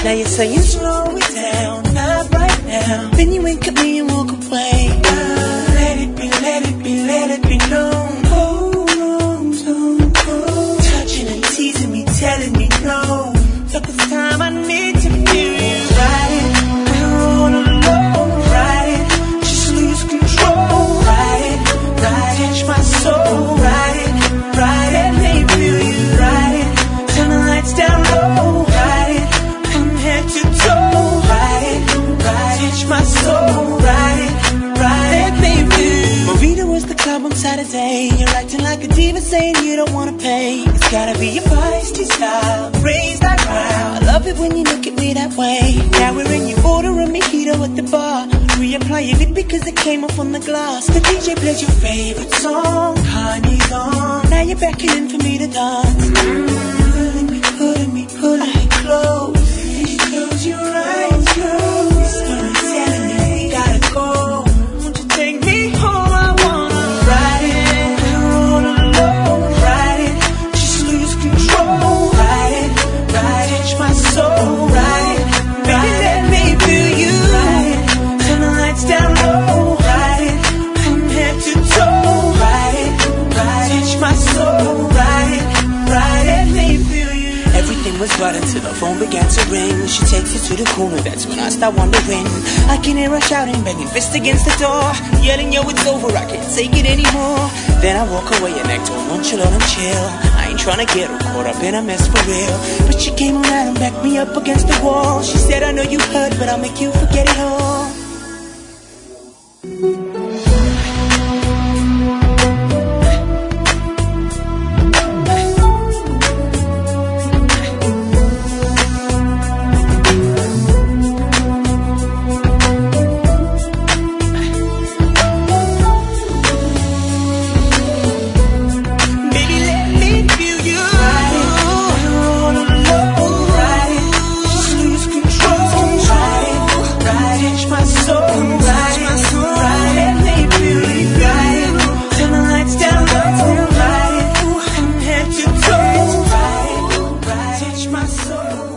Now you're saying slow it down, not right now. Then you wink at me and walk away. Let it be, let it be, let it be known. Touching and teasing me, telling me no. Took the time I need to feel you. Ride it, we're all alone. Ride it, just lose control. Ride it, touch my soul. Ride it, let me feel you. Ride it, turn the lights down low. Ride it, from head to toe. Ride it, touch my soul. Ride it, let me feel you. Marina was the club on Saturday. You're acting like a diva, saying you don't wanna pay. It's gotta be your feisty style, raise that crowd. I love it when you look at me that way. Now we're in, you order a mojito at the bar. Reapply your lip because it came off on the glass. The DJ plays your favorite song, Kanye's on. Now you're beckoning for me to dance. Pulling me close. Close your eyes, close. You're telling me we gotta go. Won't you take me home? I wanna ride it, all alone. Ride it, just lose control. Ride it, touch my soul. Ride it, baby, let me feel you. Ride it, turn the lights down low. Ride it, from head to toe. Ride it, touch my soul. Ride it, let me feel you. Everything was right until the phone began to ring. She takes it to the corner, that's when I start wondering. I can hear her shouting, banging fist against the door, yelling, yo, it's over, I can't take it anymore. Then I walk away and act all nonchalant and chill. I ain't tryna get her caught up in a mess for real. But she came around and backed me up against the wall. She said, I know you hurt, but I'll make you forget it all. My soul.